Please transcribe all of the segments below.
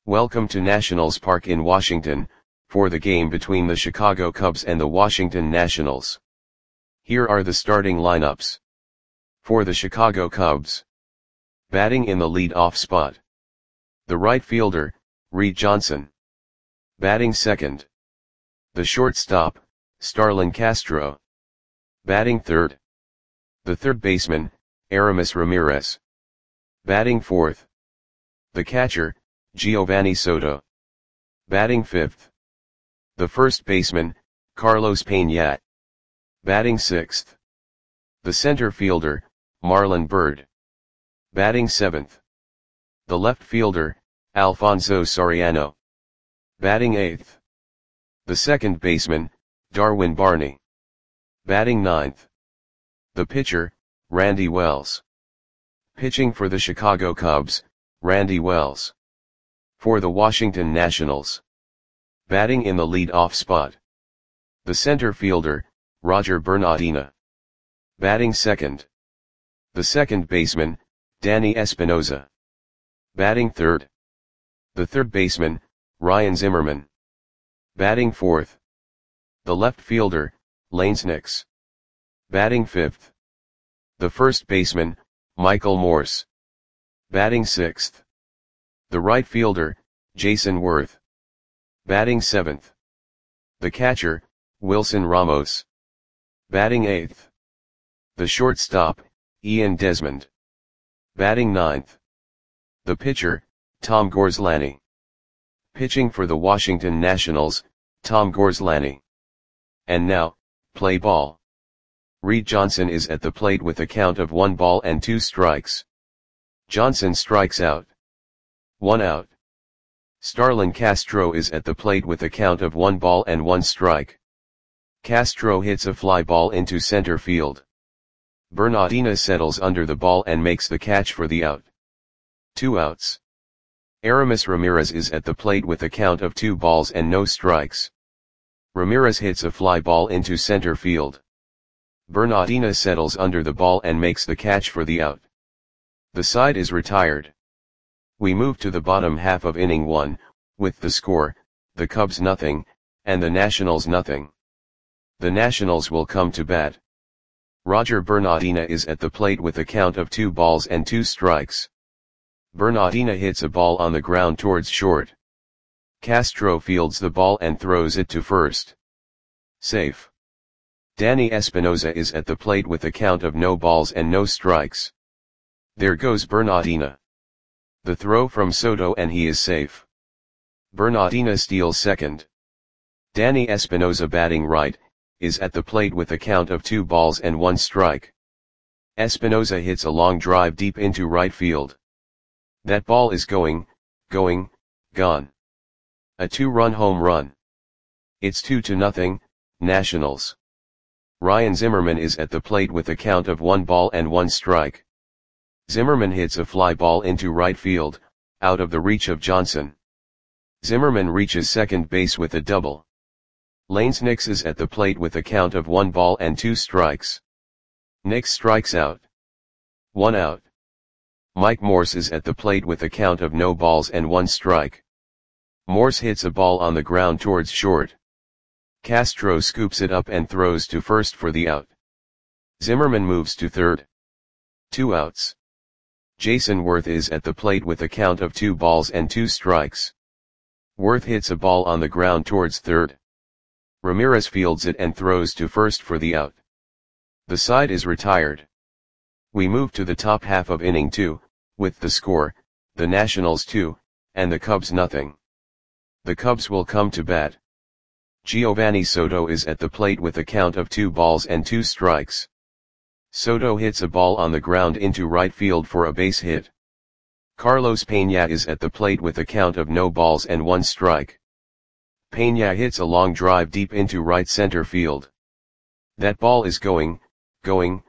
Welcome to Nationals Park in Washington, for the game between the Chicago Cubs and the Washington Nationals. Here are the starting lineups. For the Chicago Cubs. Batting in the lead-off spot. The right fielder, Reed Johnson. Batting second. The shortstop, Starlin Castro. Batting third. The third baseman, Aramis Ramirez. Batting fourth. The catcher, Giovanni Soto. Batting fifth. The first baseman, Carlos Peña. Batting sixth. The center fielder, Marlon Byrd. Batting seventh. The left fielder, Alfonso Soriano. Batting eighth. The second baseman, Darwin Barney. Batting ninth. The pitcher, Randy Wells. Pitching for the Chicago Cubs, Randy Wells. For the Washington Nationals. Batting in the lead-off spot. The center fielder, Roger Bernardina. Batting second. The second baseman, Danny Espinosa. Batting third. The third baseman, Ryan Zimmerman. Batting fourth. The left fielder, Lanes Nix. Batting fifth. The first baseman, Michael Morse. Batting sixth. The right fielder, Jason Worth. Batting seventh. The catcher, Wilson Ramos. Batting eighth. The shortstop, Ian Desmond. Batting ninth. The pitcher, Tom Gorslani. Pitching for the Washington Nationals, Tom Gorslani. And now, play ball. Reed Johnson is at the plate with a count of 1 ball and 2 strikes. Johnson strikes out. 1 out. Starlin Castro is at the plate with a count of 1 ball and 1 strike. Castro hits a fly ball into center field. Bernardina settles under the ball and makes the catch for the out. 2 outs. Aramis Ramirez is at the plate with a count of 2 balls and no strikes. Ramirez hits a fly ball into center field. Bernardina settles under the ball and makes the catch for the out. The side is retired. We move to the bottom half of inning 1, with the score, the Cubs 0, and the Nationals 0. The Nationals will come to bat. Roger Bernardina is at the plate with a count of 2 balls and 2 strikes. Bernardina hits a ball on the ground towards short. Castro fields the ball and throws it to first. Safe. Danny Espinosa is at the plate with a count of no balls and no strikes. There goes Bernardina. The throw from Soto and he is safe. Bernardina steals second. Danny Espinosa batting right, is at the plate with a count of 2 balls and 1 strike. Espinosa hits a long drive deep into right field. That ball is going, gone. A 2-run home run. It's 2-0, Nationals. Ryan Zimmerman is at the plate with a count of 1 ball and 1 strike. Zimmerman hits a fly ball into right field, out of the reach of Johnson. Zimmerman reaches second base with a double. Lanes Nix is at the plate with a count of 1 ball and 2 strikes. Nix strikes out. 1 out. Mike Morse is at the plate with a count of no balls and 1 strike. Morse hits a ball on the ground towards short. Castro scoops it up and throws to first for the out. Zimmerman moves to third. 2 outs. Jason Worth is at the plate with a count of 2 balls and 2 strikes. Worth hits a ball on the ground towards third. Ramirez fields it and throws to first for the out. The side is retired. We move to the top half of inning 2, with the score, the Nationals 2, and the Cubs 0. The Cubs will come to bat. Giovanni Soto is at the plate with a count of 2 balls and 2 strikes. Soto hits a ball on the ground into right field for a base hit. Carlos Peña is at the plate with a count of no balls and 1 strike. Peña hits a long drive deep into right center field. That ball is going, gone.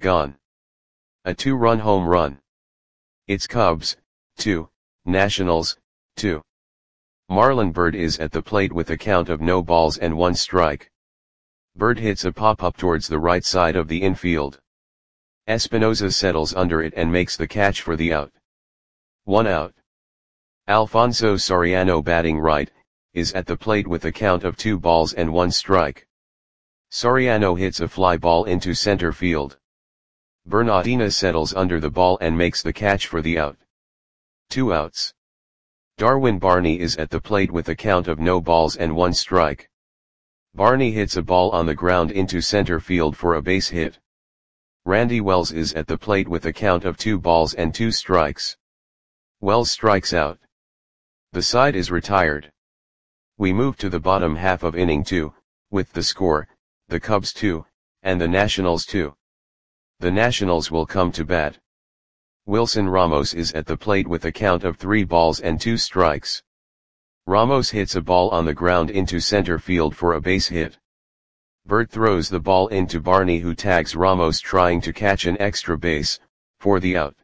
A 2-run home run. It's Cubs, 2, Nationals, 2. Marlon Byrd is at the plate with a count of no balls and 1 strike. Byrd hits a pop-up towards the right side of the infield. Espinosa settles under it and makes the catch for the out. 1 out. Alfonso Soriano batting right, is at the plate with a count of 2 balls and 1 strike. Soriano hits a fly ball into center field. Bernardina settles under the ball and makes the catch for the out. 2 outs. Darwin Barney is at the plate with a count of no balls and 1 strike. Barney hits a ball on the ground into center field for a base hit. Randy Wells is at the plate with a count of 2 balls and 2 strikes. Wells strikes out. The side is retired. We move to the bottom half of inning 2, with the score, the Cubs 2, and the Nationals 2. The Nationals will come to bat. Wilson Ramos is at the plate with a count of 3 balls and 2 strikes. Ramos hits a ball on the ground into center field for a base hit. Bert throws the ball into Barney, who tags Ramos trying to catch an extra base, for the out.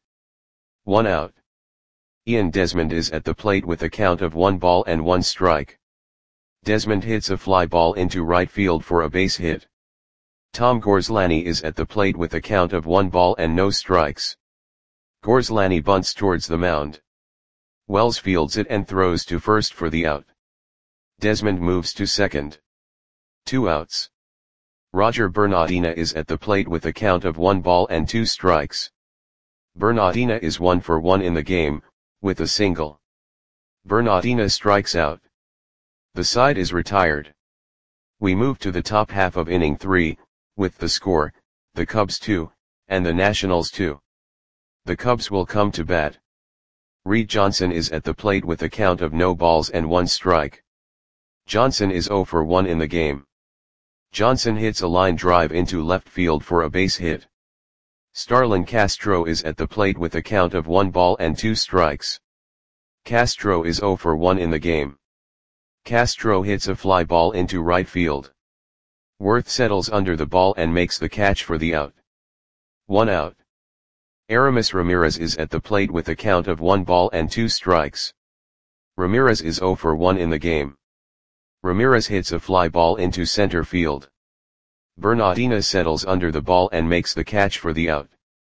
1 out. Ian Desmond is at the plate with a count of 1 ball and 1 strike. Desmond hits a fly ball into right field for a base hit. Tom Gorslani is at the plate with a count of 1 ball and no strikes. Gorslani bunts towards the mound. Wells fields it and throws to first for the out. Desmond moves to second. 2 outs. Roger Bernardina is at the plate with a count of 1 ball and 2 strikes. Bernardina is 1 for 1 in the game, with a single. Bernardina strikes out. The side is retired. We move to the top half of inning 3, with the score, the Cubs 2, and the Nationals 2. The Cubs will come to bat. Reed Johnson is at the plate with a count of no balls and 1 strike. Johnson is 0 for 1 in the game. Johnson hits a line drive into left field for a base hit. Starlin Castro is at the plate with a count of 1 ball and 2 strikes. Castro is 0 for 1 in the game. Castro hits a fly ball into right field. Worth settles under the ball and makes the catch for the out. 1 out. Aramis Ramirez is at the plate with a count of 1 ball and 2 strikes. Ramirez is 0 for 1 in the game. Ramirez hits a fly ball into center field. Bernardina settles under the ball and makes the catch for the out.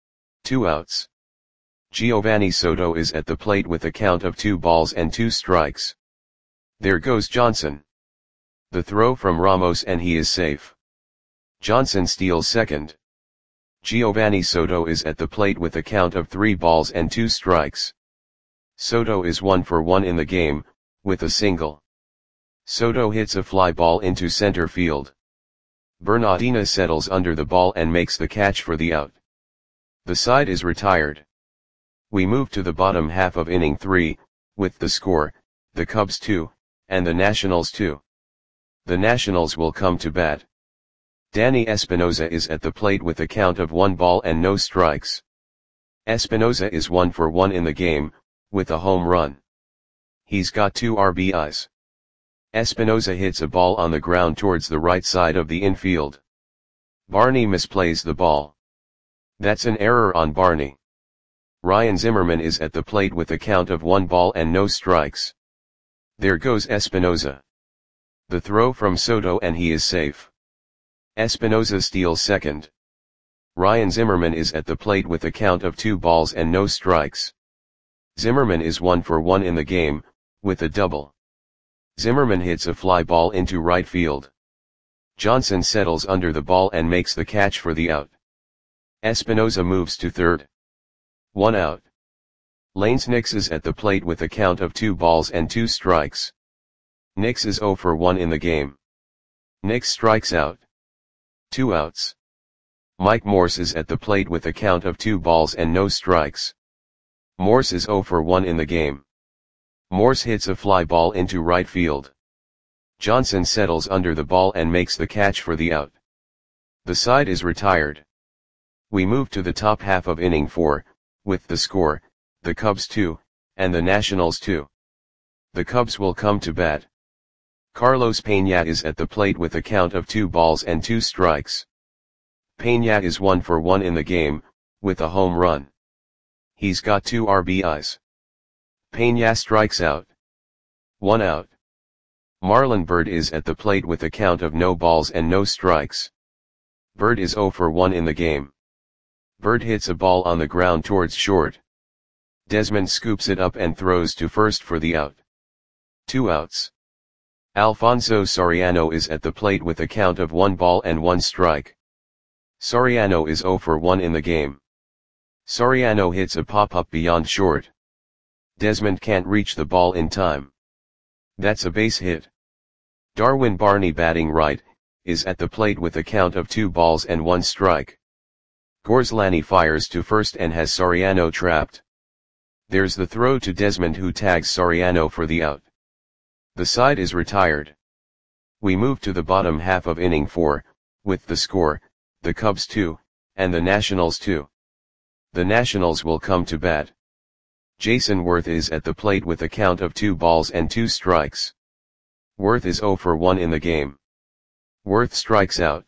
2 outs. Giovanni Soto is at the plate with a count of 2 balls and 2 strikes. There goes Johnson. The throw from Ramos and he is safe. Johnson steals second. Giovanni Soto is at the plate with a count of 3 balls and 2 strikes. Soto is 1 for 1 in the game, with a single. Soto hits a fly ball into center field. Bernardina settles under the ball and makes the catch for the out. The side is retired. We move to the bottom half of inning 3, with the score, the Cubs 2, and the Nationals 2. The Nationals will come to bat. Danny Espinosa is at the plate with a count of 1 ball and no strikes. Espinosa is 1 for 1 in the game, with a home run. He's got 2 RBIs. Espinosa hits a ball on the ground towards the right side of the infield. Barney misplays the ball. That's an error on Barney. Ryan Zimmerman is at the plate with a count of 1 ball and no strikes. There goes Espinosa. The throw from Soto and he is safe. Espinosa steals second. Ryan Zimmerman is at the plate with a count of 2 balls and no strikes. Zimmerman is 1 for 1 in the game, with a double. Zimmerman hits a fly ball into right field. Johnson settles under the ball and makes the catch for the out. Espinosa moves to third. 1 out. Lanes Nix is at the plate with a count of 2 balls and 2 strikes. Nix is 0 for 1 in the game. Nix strikes out. 2 outs. Mike Morse is at the plate with a count of 2 balls and no strikes. Morse is 0 for 1 in the game. Morse hits a fly ball into right field. Johnson settles under the ball and makes the catch for the out. The side is retired. We move to the top half of inning 4, with the score, the Cubs 2, and the Nationals 2. The Cubs will come to bat. Carlos Peña is at the plate with a count of 2 balls and 2 strikes. Peña is 1 for 1 in the game, with a home run. He's got 2 RBIs. Peña strikes out. 1 out. Marlon Byrd is at the plate with a count of no balls and no strikes. Byrd is 0 for 1 in the game. Byrd hits a ball on the ground towards short. Desmond scoops it up and throws to first for the out. 2 outs. Alfonso Soriano is at the plate with a count of 1 ball and 1 strike. Soriano is 0 for 1 in the game. Soriano hits a pop-up beyond short. Desmond can't reach the ball in time. That's a base hit. Darwin Barney, batting right, is at the plate with a count of 2 balls and 1 strike. Gorslani fires to first and has Soriano trapped. There's the throw to Desmond, who tags Soriano for the out. The side is retired. We move to the bottom half of inning 4, with the score, the Cubs 2, and the Nationals 2. The Nationals will come to bat. Jason Worth is at the plate with a count of 2 balls and 2 strikes. Worth is 0 for 1 in the game. Worth strikes out.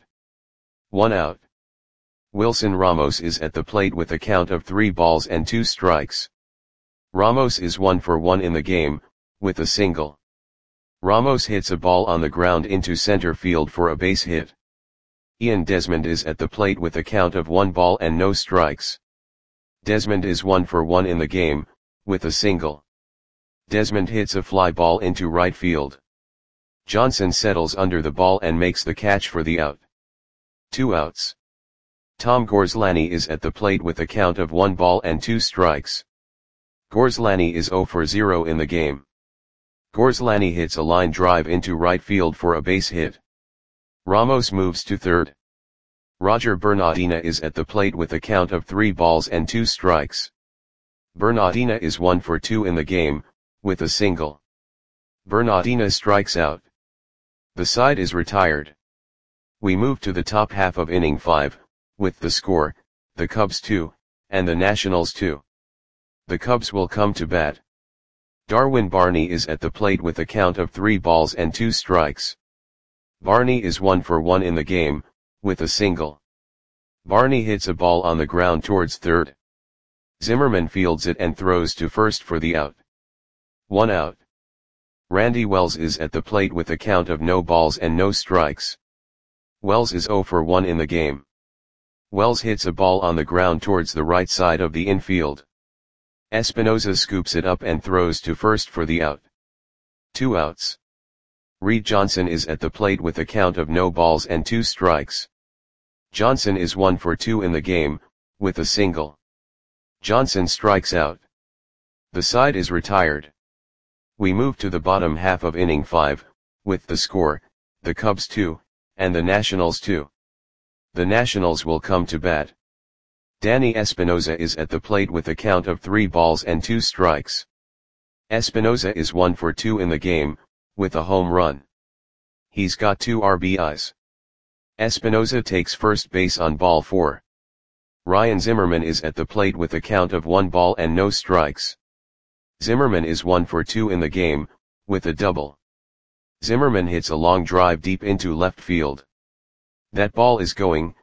1 out. Wilson Ramos is at the plate with a count of 3 balls and 2 strikes. Ramos is 1 for 1 in the game, with a single. Ramos hits a ball on the ground into center field for a base hit. Ian Desmond is at the plate with a count of 1 ball and no strikes. Desmond is 1 for 1 in the game, with a single. Desmond hits a fly ball into right field. Johnson settles under the ball and makes the catch for the out. 2 outs. Tom Gorslani is at the plate with a count of 1 ball and 2 strikes. Gorslani is 0 for 0 in the game. Gorslani hits a line drive into right field for a base hit. Ramos moves to third. Roger Bernardina is at the plate with a count of 3 balls and 2 strikes. Bernardina is 1 for 2 in the game, with a single. Bernardina strikes out. The side is retired. We move to the top half of inning 5, with the score, the Cubs 2, and the Nationals 2. The Cubs will come to bat. Darwin Barney is at the plate with a count of 3 balls and 2 strikes. Barney is 1 for 1 in the game, with a single. Barney hits a ball on the ground towards third. Zimmerman fields it and throws to first for the out. 1 out. Randy Wells is at the plate with a count of no balls and no strikes. Wells is 0 for 1 in the game. Wells hits a ball on the ground towards the right side of the infield. Espinoza scoops it up and throws to first for the out. 2 outs. Reed Johnson is at the plate with a count of no balls and 2 strikes. Johnson is 1 for 2 in the game, with a single. Johnson strikes out. The side is retired. We move to the bottom half of inning 5, with the score, the Cubs 2, and the Nationals 2. The Nationals will come to bat. Danny Espinoza is at the plate with a count of 3 balls and 2 strikes. Espinoza is 1 for 2 in the game, with a home run. He's got 2 RBIs. Espinoza takes first base on ball 4. Ryan Zimmerman is at the plate with a count of 1 ball and no strikes. Zimmerman is 1 for 2 in the game, with a double. Zimmerman hits a long drive deep into left field. That ball is gone.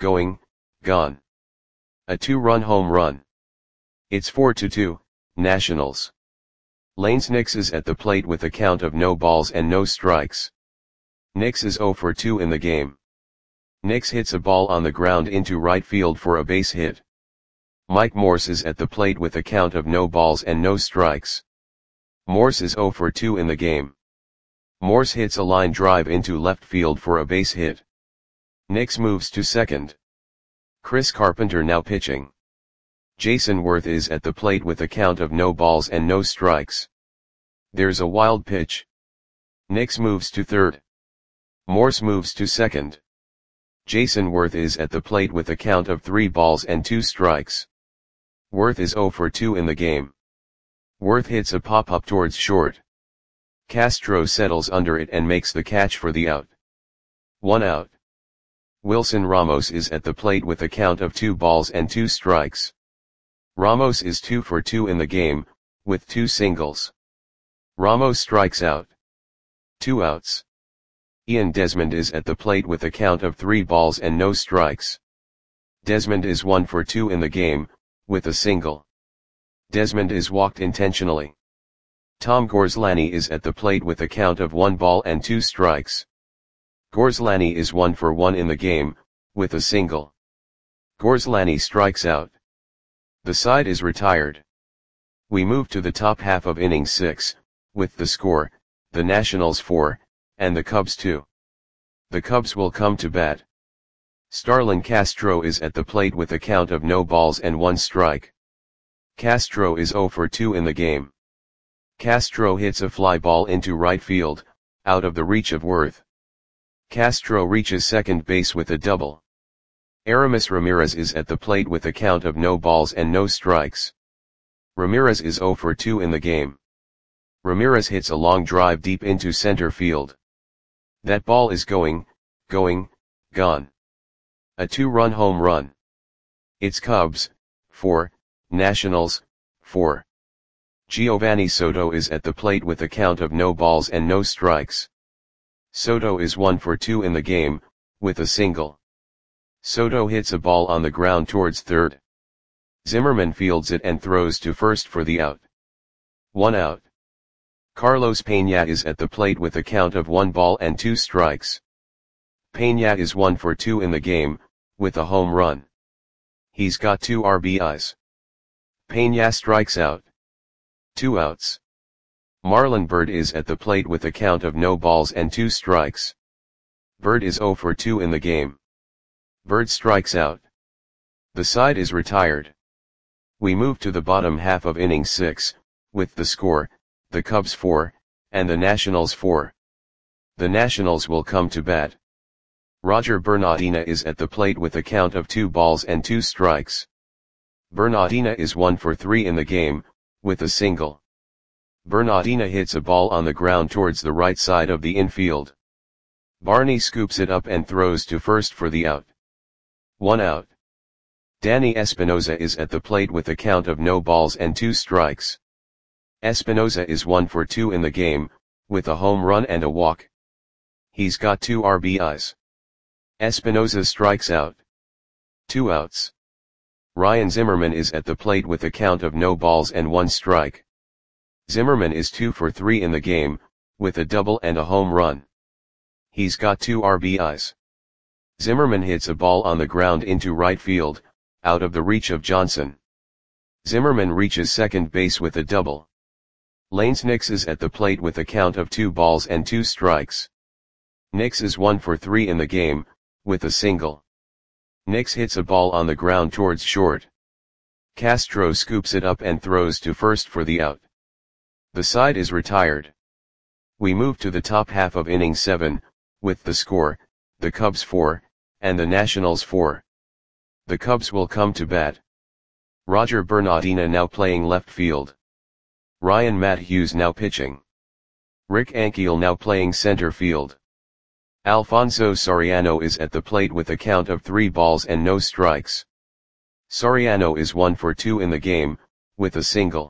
A 2-run home run. It's 4-2, Nationals. Lanes Nix is at the plate with a count of no balls and no strikes. Nix is 0 for 2 in the game. Nix hits a ball on the ground into right field for a base hit. Mike Morse is at the plate with a count of no balls and no strikes. Morse is 0 for 2 in the game. Morse hits a line drive into left field for a base hit. Nix moves to second. Chris Carpenter now pitching. Jason Worth is at the plate with a count of no balls and no strikes. There's a wild pitch. Nix moves to third. Morse moves to second. Jason Worth is at the plate with a count of 3 balls and 2 strikes. Worth is 0 for 2 in the game. Worth hits a pop-up towards short. Castro settles under it and makes the catch for the out. 1 out. Wilson Ramos is at the plate with a count of 2 balls and 2 strikes. Ramos is 2 for 2 in the game, with 2 singles. Ramos strikes out. 2 outs. Ian Desmond is at the plate with a count of 3 balls and no strikes. Desmond is 1 for 2 in the game, with a single. Desmond is walked intentionally. Tom Gorslani is at the plate with a count of 1 ball and 2 strikes. Gorslani is 1 for 1 in the game, with a single. Gorslani strikes out. The side is retired. We move to the top half of inning 6, with the score, the Nationals 4, and the Cubs 2. The Cubs will come to bat. Starlin Castro is at the plate with a count of no balls and 1 strike. Castro is 0 for 2 in the game. Castro hits a fly ball into right field, out of the reach of Worth. Castro reaches second base with a double. Aramis Ramirez is at the plate with a count of no balls and no strikes. Ramirez is 0 for 2 in the game. Ramirez hits a long drive deep into center field. That ball is gone. A 2-run home run. It's Cubs, 4, Nationals, 4. Giovanni Soto is at the plate with a count of no balls and no strikes. Soto is 1 for 2 in the game, with a single. Soto hits a ball on the ground towards third. Zimmerman fields it and throws to first for the out. 1 out. Carlos Peña is at the plate with a count of 1 ball and 2 strikes. Peña is 1 for 2 in the game, with a home run. He's got 2 RBIs. Peña strikes out. 2 outs. Marlon Byrd is at the plate with a count of no balls and 2 strikes. Byrd is 0 for 2 in the game. Byrd strikes out. The side is retired. We move to the bottom half of inning 6, with the score, the Cubs 4, and the Nationals 4. The Nationals will come to bat. Roger Bernardina is at the plate with a count of 2 balls and 2 strikes. Bernardina is 1 for 3 in the game, with a single. Bernardina hits a ball on the ground towards the right side of the infield. Barney scoops it up and throws to first for the out. 1 out. Danny Espinosa is at the plate with a count of no balls and 2 strikes. Espinosa is 1 for 2 in the game, with a home run and a walk. He's got 2 RBIs. Espinosa strikes out. 2 outs. Ryan Zimmerman is at the plate with a count of no balls and 1 strike. Zimmerman is 2 for 3 in the game, with a double and a home run. He's got 2 RBIs. Zimmerman hits a ball on the ground into right field, out of the reach of Johnson. Zimmerman reaches second base with a double. Lanes Nix is at the plate with a count of 2 balls and 2 strikes. Nix is 1 for 3 in the game, with a single. Nix hits a ball on the ground towards short. Castro scoops it up and throws to first for the out. The side is retired. We move to the top half of inning 7, with the score, the Cubs 4, and the Nationals 4. The Cubs will come to bat. Roger Bernardina now playing left field. Ryan Matthews now pitching. Rick Ankiel now playing center field. Alfonso Soriano is at the plate with a count of 3 balls and no strikes. Soriano is 1 for 2 in the game, with a single.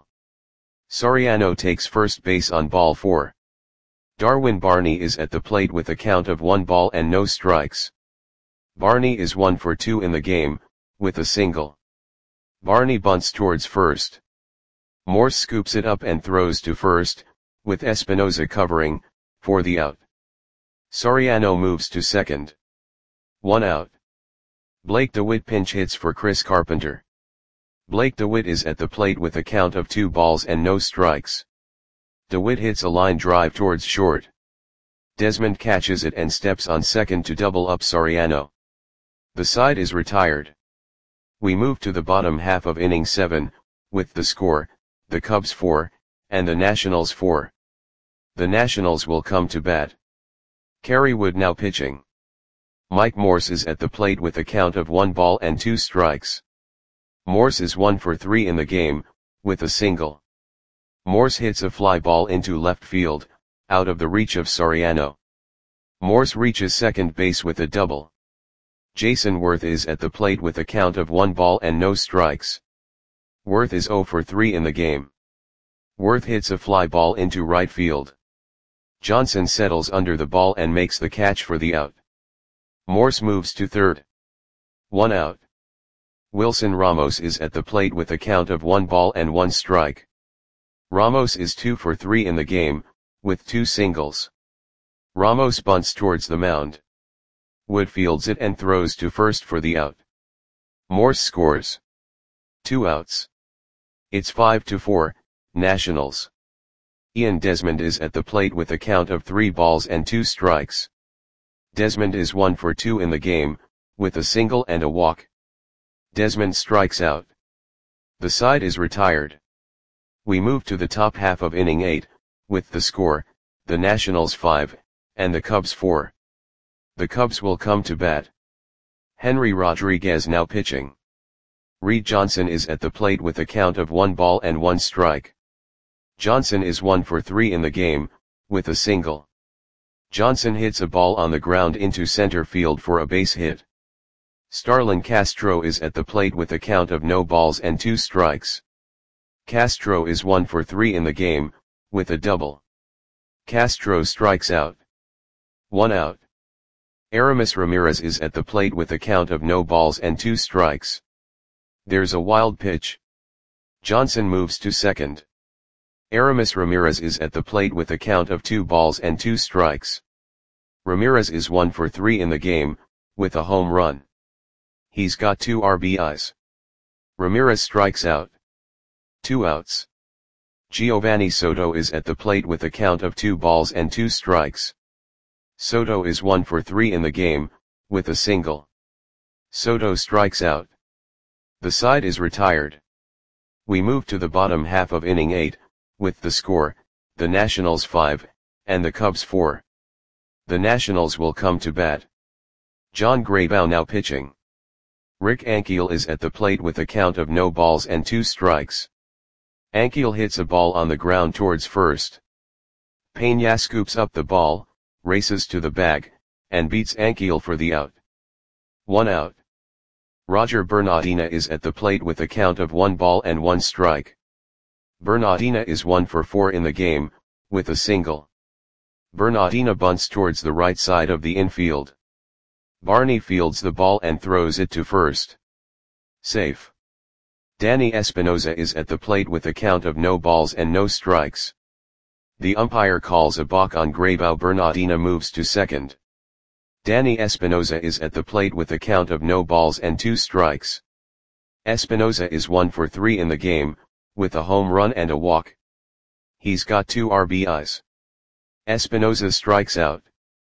Soriano takes first base on ball 4. Darwin Barney is at the plate with a count of 1 ball and no strikes. Barney is 1 for 2 in the game, with a single. Barney bunts towards first. Morse scoops it up and throws to first, with Espinosa covering, for the out. Soriano moves to second. 1 out. Blake DeWitt pinch hits for Chris Carpenter. Blake DeWitt is at the plate with a count of 2 balls and no strikes. DeWitt hits a line drive towards short. Desmond catches it and steps on second to double up Soriano. The side is retired. We move to the bottom half of inning 7, with the score, the Cubs 4, and the Nationals 4. The Nationals will come to bat. Kerry Wood now pitching. Mike Morse is at the plate with a count of 1 ball and 2 strikes. Morse is 1 for 3 in the game, with a single. Morse hits a fly ball into left field, out of the reach of Soriano. Morse reaches second base with a double. Jason Worth is at the plate with a count of 1 ball and no strikes. Worth is 0 for 3 in the game. Worth hits a fly ball into right field. Johnson settles under the ball and makes the catch for the out. Morse moves to third. 1 out. Wilson Ramos is at the plate with a count of 1 ball and 1 strike. Ramos is 2 for 3 in the game, with 2 singles. Ramos bunts towards the mound. Wood fields it and throws to first for the out. Morse scores. 2 outs. It's 5-4, Nationals. Ian Desmond is at the plate with a count of 3 balls and 2 strikes. Desmond is 1 for 2 in the game, with a single and a walk. Desmond strikes out. The side is retired. We move to the top half of inning 8, with the score, the Nationals 5, and the Cubs 4. The Cubs will come to bat. Henry Rodriguez now pitching. Reed Johnson is at the plate with a count of 1 ball and 1 strike. Johnson is 1 for 3 in the game, with a single. Johnson hits a ball on the ground into center field for a base hit. Starlin Castro is at the plate with a count of no balls and 2 strikes. Castro is 1 for 3 in the game, with a double. Castro strikes out. 1 out. Aramis Ramirez is at the plate with a count of no balls and 2 strikes. There's a wild pitch. Johnson moves to second. Aramis Ramirez is at the plate with a count of 2 balls and 2 strikes. Ramirez is 1 for 3 in the game, with a home run. He's got 2 RBIs. Ramirez strikes out. 2 outs. Giovanni Soto is at the plate with a count of 2 balls and 2 strikes. Soto is 1 for 3 in the game, with a single. Soto strikes out. The side is retired. We move to the bottom half of inning 8, with the score, the Nationals 5, and the Cubs 4. The Nationals will come to bat. John Graybow now pitching. Rick Ankiel is at the plate with a count of no balls and 2 strikes. Ankiel hits a ball on the ground towards first. Peña scoops up the ball, races to the bag, and beats Ankiel for the out. 1 out. Roger Bernardina is at the plate with a count of 1 ball and 1 strike. Bernardina is 1 for 4 in the game, with a single. Bernardina bunts towards the right side of the infield. Barney fields the ball and throws it to first. Safe. Danny Espinosa is at the plate with a count of no balls and no strikes. The umpire calls a balk on Graybow. Bernardina moves to second. Danny Espinosa is at the plate with a count of no balls and 2 strikes. Espinosa is 1 for 3 in the game, with a home run and a walk. He's got 2 RBIs. Espinosa strikes out.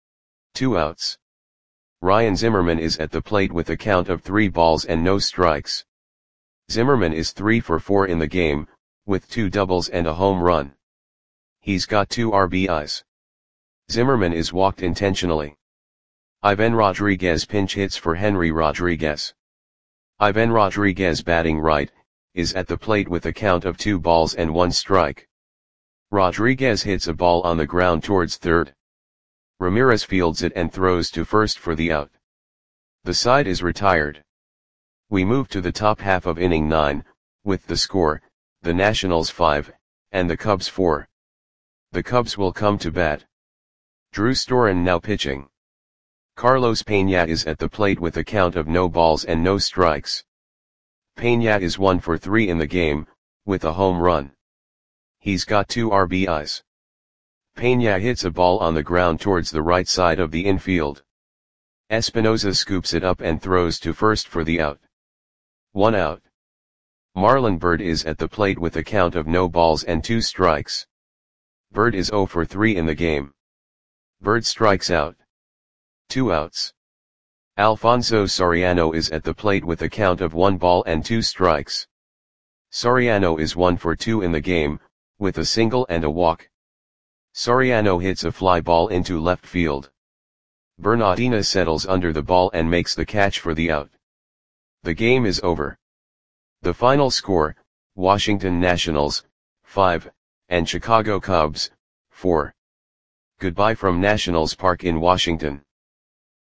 2 outs. Ryan Zimmerman is at the plate with a count of 3 balls and no strikes. Zimmerman is 3 for 4 in the game, with 2 doubles and a home run. He's got 2 RBIs. Zimmerman is walked intentionally. Ivan Rodriguez pinch hits for Henry Rodriguez. Ivan Rodriguez, batting right, is at the plate with a count of 2 balls and 1 strike. Rodriguez hits a ball on the ground towards third. Ramirez fields it and throws to first for the out. The side is retired. We move to the top half of inning 9, with the score, the Nationals 5, and the Cubs 4. The Cubs will come to bat. Drew Storen now pitching. Carlos Peña is at the plate with a count of no balls and no strikes. Peña is 1 for 3 in the game, with a home run. He's got 2 RBIs. Peña hits a ball on the ground towards the right side of the infield. Espinosa scoops it up and throws to first for the out. 1 out. Marlon Byrd is at the plate with a count of no balls and 2 strikes. Byrd is 0 for 3 in the game. Byrd strikes out. 2 outs. Alfonso Soriano is at the plate with a count of 1 ball and 2 strikes. Soriano is 1 for 2 in the game, with a single and a walk. Soriano hits a fly ball into left field. Bernardina settles under the ball and makes the catch for the out. The game is over. The final score, Washington Nationals, 5, and Chicago Cubs, 4. Goodbye from Nationals Park in Washington.